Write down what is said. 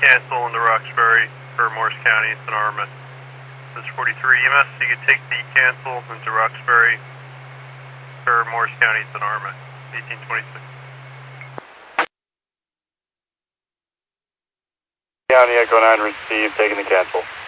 cancel into Roxbury for Morris County. It's an armament. This is 43 EMS, so you can take the cancel into Roxbury for Morris County. It's an armament. 1826. County Echo 9 received, taking the cancel.